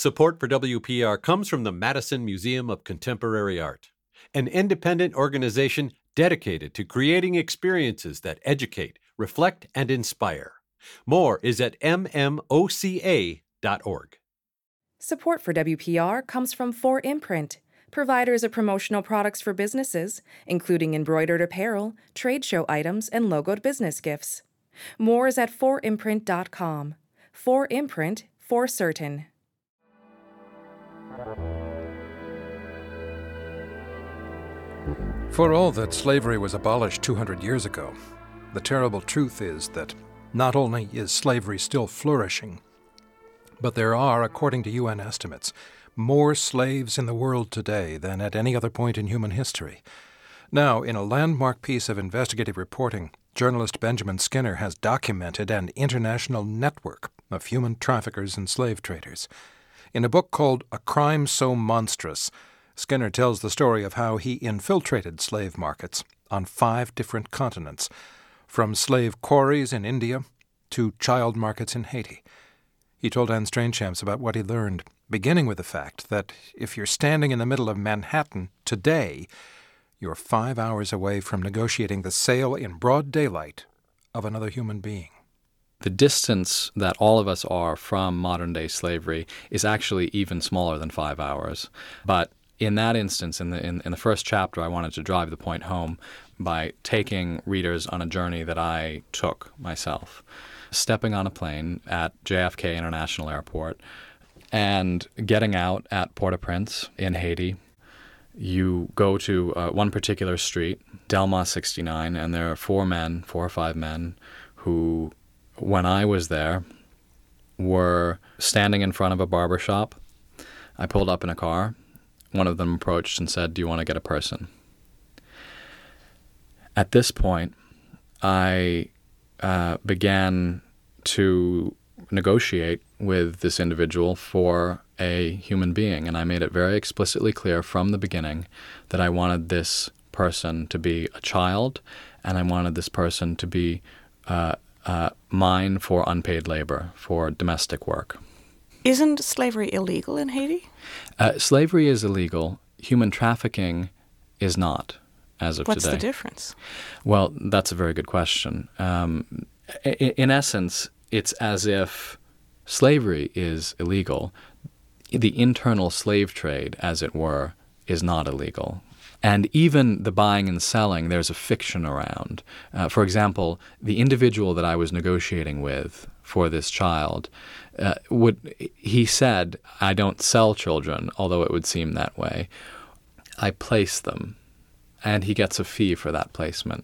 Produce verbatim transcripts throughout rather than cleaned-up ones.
Support for W P R comes from the Madison Museum of Contemporary Art, an independent organization dedicated to creating experiences that educate, reflect, and inspire. More is at m m o c a dot org. Support for W P R comes from four imprint, providers of promotional products for businesses, including embroidered apparel, trade show items, and logoed business gifts. More is at four imprint dot com. four imprint, for certain. For all that slavery was abolished two hundred years ago, the terrible truth is that not only is slavery still flourishing, but there are, according to U N estimates, more slaves in the world today than at any other point in human history. Now, in a landmark piece of investigative reporting, journalist Benjamin Skinner has documented an international network of human traffickers and slave traders. In a book called A Crime So Monstrous, Skinner tells the story of how he infiltrated slave markets on five different continents, from slave quarries in India to child markets in Haiti. He told Anne Strainchamps about what he learned, beginning with the fact that if you're standing in the middle of Manhattan today, you're five hours away from negotiating the sale in broad daylight of another human being. The distance that all of us are from modern-day slavery is actually even smaller than five hours. But in that instance, in the in, in the first chapter, I wanted to drive the point home by taking readers on a journey that I took myself, stepping on a plane at J F K International Airport and getting out at Port-au-Prince in Haiti. You go to uh, one particular street, Delma sixty-nine, and there are four men, four or five men, who, when I was there, were standing in front of a barber shop. I pulled up in a car. One of them approached and said, "Do you want to get a person?" At this point, I uh, began to negotiate with this individual for a human being, and I made it very explicitly clear from the beginning that I wanted this person to be a child, and I wanted this person to be uh, uh, mine for unpaid labor, for domestic work. Isn't slavery illegal in Haiti? Uh, slavery is illegal. Human trafficking is not, as of What's today. What's the difference? Well, that's a very good question. Um, in, in essence, it's as if slavery is illegal. The internal slave trade, as it were, is not illegal. And even the buying and selling, there's a fiction around. Uh, for example, the individual that I was negotiating with for this child, uh, would he said, "I don't sell children, although it would seem that way. I place them." And he gets a fee for that placement.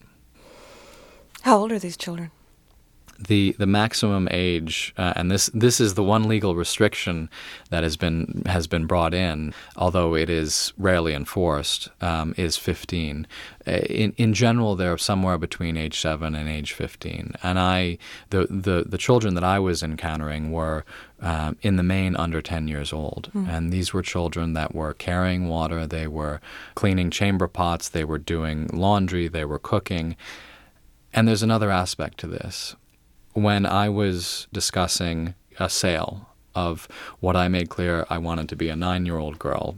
How old are these children? The the maximum age, uh, and this this is the one legal restriction that has been has been brought in, although it is rarely enforced, um, is fifteen. In in general, they're somewhere between age seven and age fifteen. And I the the, the children that I was encountering were um, in the main under ten years old, mm. and these were children that were carrying water, they were cleaning chamber pots, they were doing laundry, they were cooking. And there's another aspect to this. When I was discussing a sale of what I made clear I wanted to be a nine-year-old girl,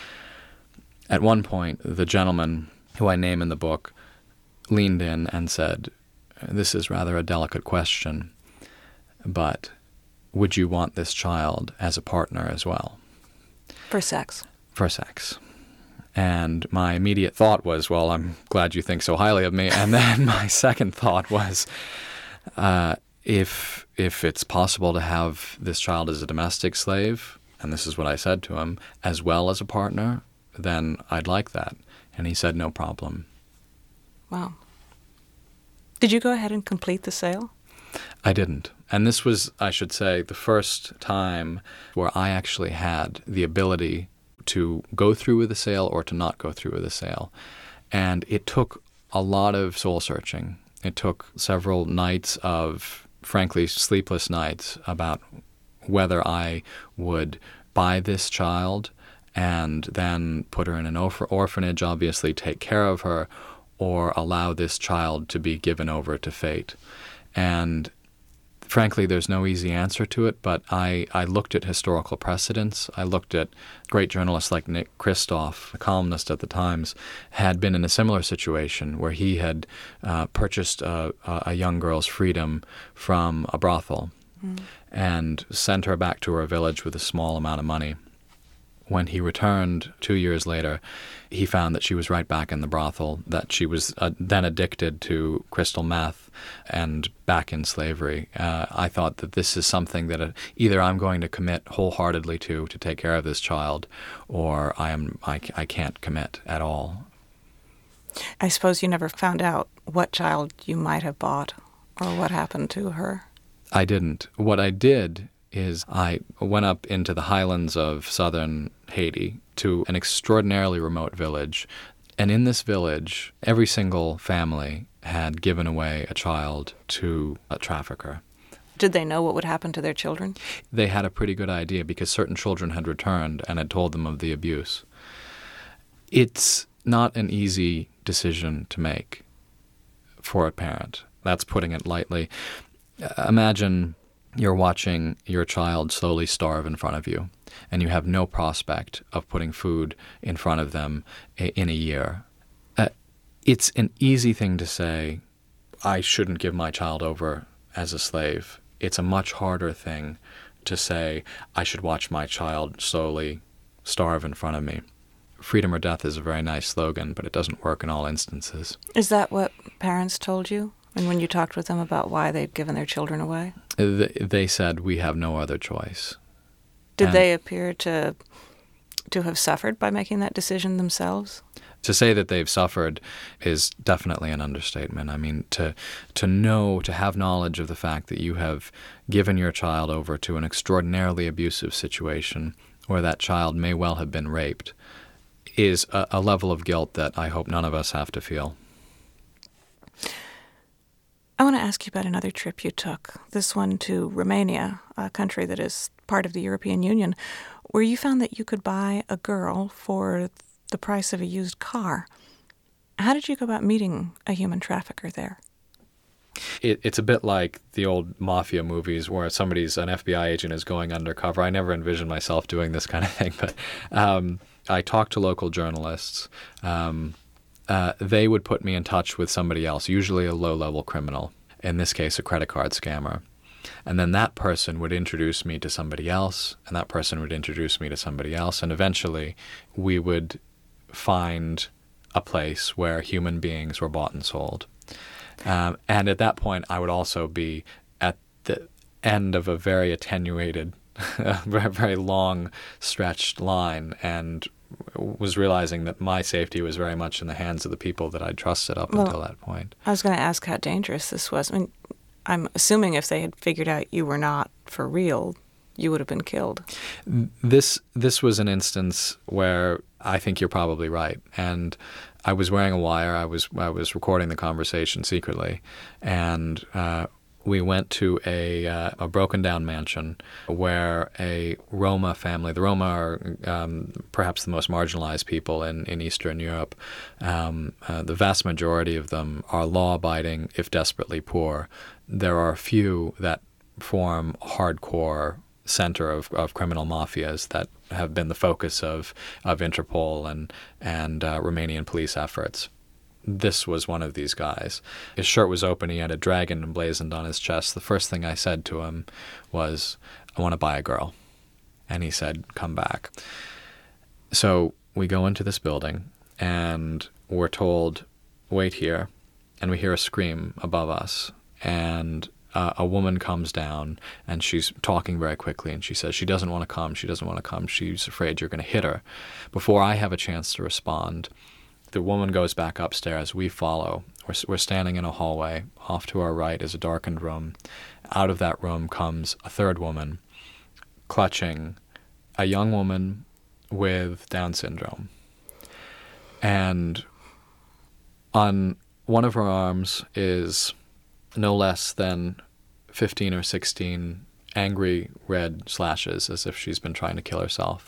at one point the gentleman who I name in the book leaned in and said, "This is rather a delicate question, but would you want this child as a partner as well?" For sex. For sex. And my immediate thought was, well, I'm glad you think so highly of me. And then my second thought was, uh, If if it's possible to have this child as a domestic slave, and this is what I said to him, as well as a partner, then I'd like that. And he said, no problem. Wow. Did you go ahead and complete the sale? I didn't. And this was, I should say, the first time where I actually had the ability to go through with the sale or to not go through with the sale. And it took a lot of soul searching. It took several nights of, frankly, sleepless nights about whether I would buy this child and then put her in an orph- orphanage, obviously take care of her, or allow this child to be given over to fate. And Frankly, there's no easy answer to it, but I, I looked at historical precedents. I looked at great journalists like Nick Kristof, a columnist at the Times, had been in a similar situation where he had uh, purchased a, a young girl's freedom from a brothel mm. and sent her back to her village with a small amount of money. When he returned two years later, he found that she was right back in the brothel, that she was uh, then addicted to crystal meth and back in slavery. Uh, I thought that this is something that uh, either I'm going to commit wholeheartedly to to take care of this child, or I am I, I can't commit at all. I suppose you never found out what child you might have bought or what happened to her. I didn't. What I did is I went up into the highlands of southern Haiti to an extraordinarily remote village. And in this village, every single family had given away a child to a trafficker. Did they know what would happen to their children? They had a pretty good idea because certain children had returned and had told them of the abuse. It's not an easy decision to make for a parent. That's putting it lightly. Imagine you're watching your child slowly starve in front of you, and you have no prospect of putting food in front of them in a year. Uh, it's an easy thing to say, I shouldn't give my child over as a slave. It's a much harder thing to say, I should watch my child slowly starve in front of me. Freedom or death is a very nice slogan, but it doesn't work in all instances. Is that what parents told you? And when you talked with them about why they'd given their children away? They said, we have no other choice. Did and they appear to to have suffered by making that decision themselves? To say that they've suffered is definitely an understatement. I mean, to to know, to have knowledge of the fact that you have given your child over to an extraordinarily abusive situation where that child may well have been raped is a, a level of guilt that I hope none of us have to feel. I want to ask you about another trip you took, this one to Romania, a country that is part of the European Union, where you found that you could buy a girl for the price of a used car. How did you go about meeting a human trafficker there? It, it's a bit like the old mafia movies where somebody's, an F B I agent is going undercover. I never envisioned myself doing this kind of thing, but um, I talked to local journalists. Um, Uh, they would put me in touch with somebody else, usually a low-level criminal, in this case a credit card scammer. And then that person would introduce me to somebody else, and that person would introduce me to somebody else, and eventually we would find a place where human beings were bought and sold. Um, and at that point, I would also be at the end of a very attenuated, very, very long stretched line, and was realizing that my safety was very much in the hands of the people that I'd trusted up well, until that point. I was going to ask how dangerous this was. I mean, I'm assuming if they had figured out you were not for real, you would have been killed. This this was an instance where I think you're probably right. And I was wearing a wire. I was I was recording the conversation secretly, and uh, we went to a uh, a broken down mansion where a Roma family, the Roma are um, perhaps the most marginalized people in, in Eastern Europe. Um, uh, the vast majority of them are law-abiding, if desperately poor. There are a few that form hardcore center of, of criminal mafias that have been the focus of, of Interpol and, and uh, Romanian police efforts. This was one of these guys. His shirt was open. He had a dragon emblazoned on his chest. The first thing I said to him was, I want to buy a girl. And he said, come back. So we go into this building, and we're told, wait here. And we hear a scream above us. And uh, a woman comes down, and she's talking very quickly, and she says she doesn't want to come. She doesn't want to come. She's afraid you're going to hit her. Before I have a chance to respond, the woman goes back upstairs. We follow. We're, we're standing in a hallway. Off to our right is a darkened room. Out of that room comes a third woman, clutching a young woman with Down syndrome. And on one of her arms is no less than fifteen or sixteen angry red slashes, as if she's been trying to kill herself.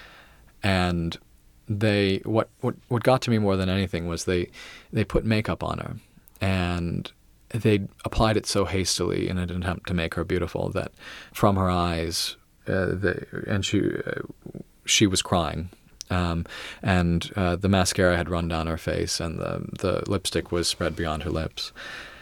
And They what, what what got to me more than anything was they they put makeup on her, and they applied it so hastily in an attempt to make her beautiful that from her eyes, uh, the, and she uh, she was crying. Um, and uh, the mascara had run down her face, and the, the lipstick was spread beyond her lips.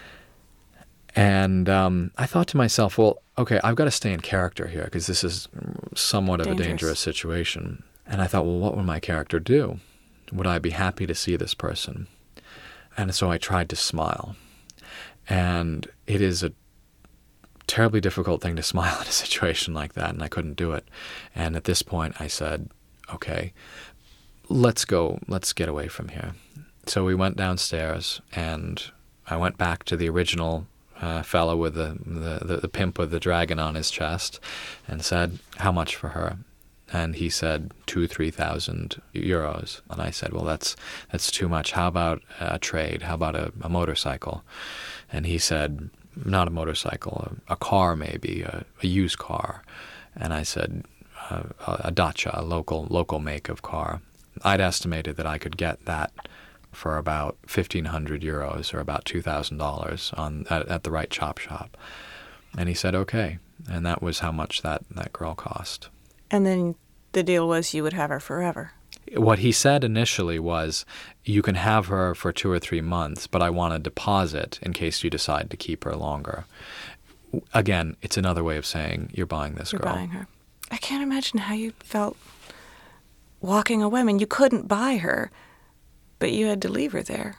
And um, I thought to myself, well, okay, I've got to stay in character here because this is somewhat of Dangerous. a dangerous situation. And I thought, well, what would my character do? Would I be happy to see this person? And so I tried to smile. And it is a terribly difficult thing to smile in a situation like that, and I couldn't do it. And at this point, I said, okay, let's go, let's get away from here. So we went downstairs, and I went back to the original uh, fellow with the, the, the, the pimp with the dragon on his chest and said, how much for her? And he said, two, three thousand euros. And I said, well, that's that's too much. How about a trade? How about a, a motorcycle? And he said, not a motorcycle, a, a car maybe, a, a used car. And I said, uh, a Dacia, a local local make of car. I'd estimated that I could get that for about fifteen hundred euros, or about two thousand dollars on at, at the right chop shop. And he said, okay. And that was how much that, that girl cost. And then the deal was you would have her forever. What he said initially was, you can have her for two or three months, but I want a deposit in case you decide to keep her longer. Again, it's another way of saying you're buying this You're girl. buying her. I can't imagine how you felt walking away. I mean, you couldn't buy her, but you had to leave her there.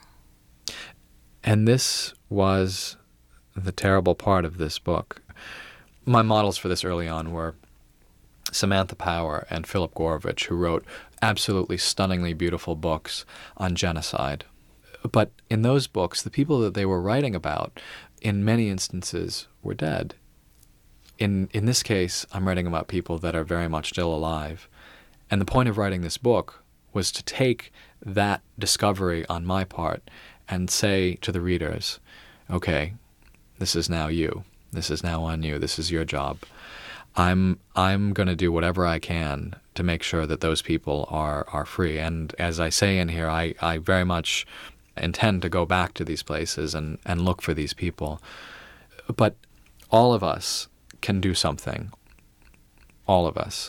And this was the terrible part of this book. My models for this early on were Samantha Power and Philip Gorovitch, who wrote absolutely stunningly beautiful books on genocide. But in those books, the people that they were writing about, in many instances, were dead. In in this case, I'm writing about people that are very much still alive. And the point of writing this book was to take that discovery on my part and say to the readers, okay, this is now you. This is now on you. This is your job. I'm I'm going to do whatever I can to make sure that those people are, are free. And as I say in here, I, I very much intend to go back to these places and, and look for these people. But all of us can do something. All of us.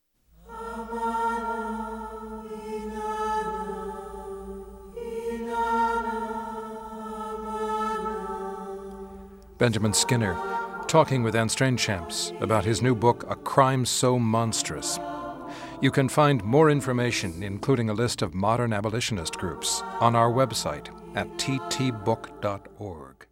Benjamin Skinner, talking with Anne Strainchamps about his new book, A Crime So Monstrous. You can find more information, including a list of modern abolitionist groups, on our website at t t book dot org.